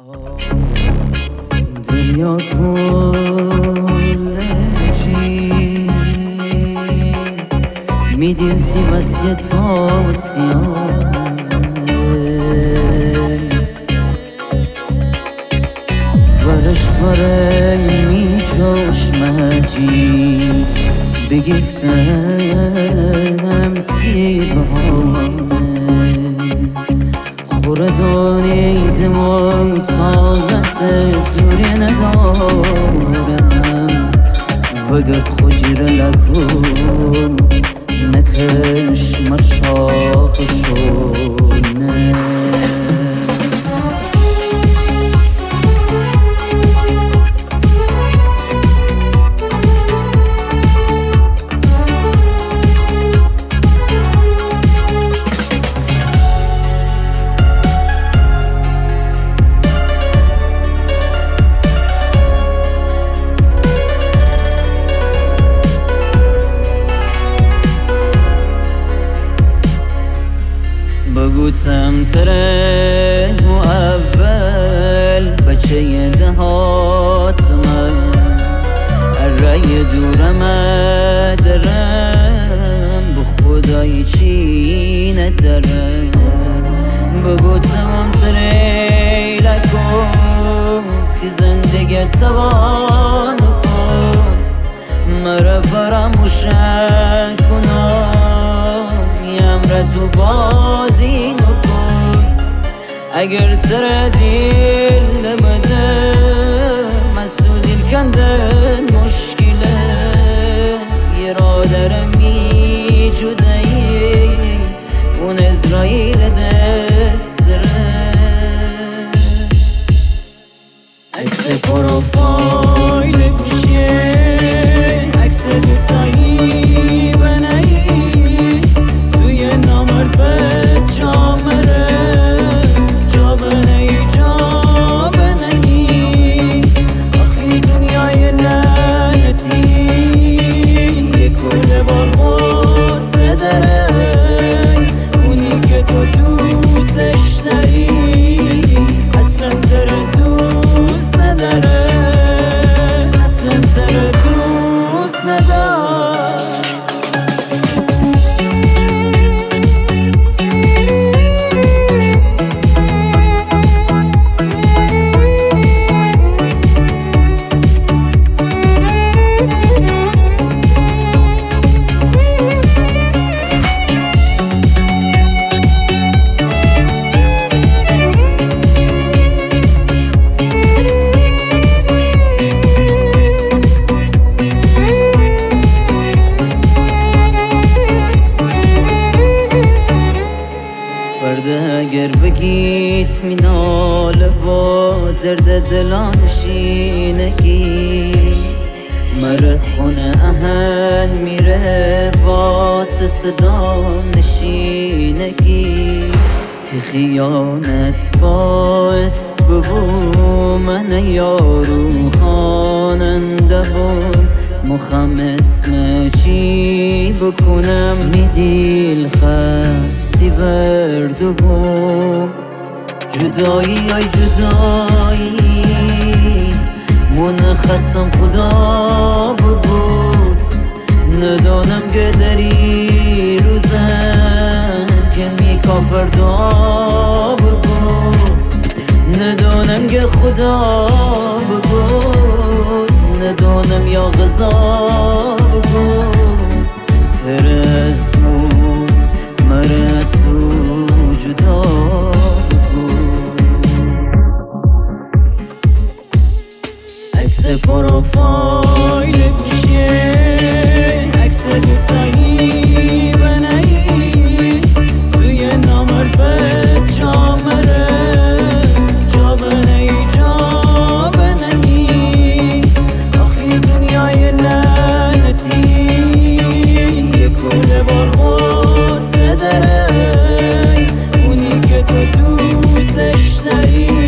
دریا کلچی میدیلتی وسیع تاسیانه ورش ورنگ میجوش مجی بگفتم تیبانه خوردانی دماغ طاقت دوری ندارم وگرد خوجیر لکم نکش مشاق شونه بگوتم تره و اول بچه دهات من رای دورم درم به خدای چی ندارم بگوتم تره لکن تی زندگی توان کن مرا فراموشن کنم یمره تو بازی نکن اگر تره دل نمده مسو دل کندن مشکله یه را درمی جدایی اون ازرائیل دست ره عکس پروفایل گوشه عکس دوتایی بنایی توی نامرد به جامره جا بنایی آخی دنیای لعنتی یه کل بار غصه داره اونی که تو دوستش داری اصلا تره دوست نداره اصلا تره دوست نداره اگر بگیت مینال با درد دلانشینگی مره خونه اهن میره باس صدا نشینگی تی خیانت باعث ببو من یارو خواننده بوم مخم اسم چی بکنم میدیل خستی وردو بوم جدایی ای جدایی منخصم خدا بگو ندانم که داری روزم که می کافر دعا بگو ندانم که خدا بگو ندانم یا غذا بگو تره از مو مره از تو جدا بگو عکس پروفایل گوشه عکس دوتایی بنایی توی نامرد به جامره جا بنایی آخی دنیای لعنتی یه کل بار غصه داره اونی که تو دوستش داری